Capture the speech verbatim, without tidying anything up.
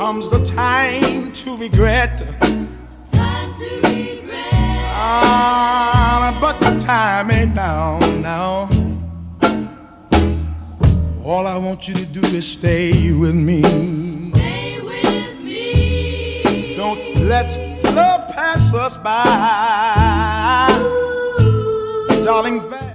comes the time to regret. Time to regret. Ah, but the time ain't now, now. All I want you to do is stay with me. Stay with me. Don't let love pass us by. Ooh. Darling,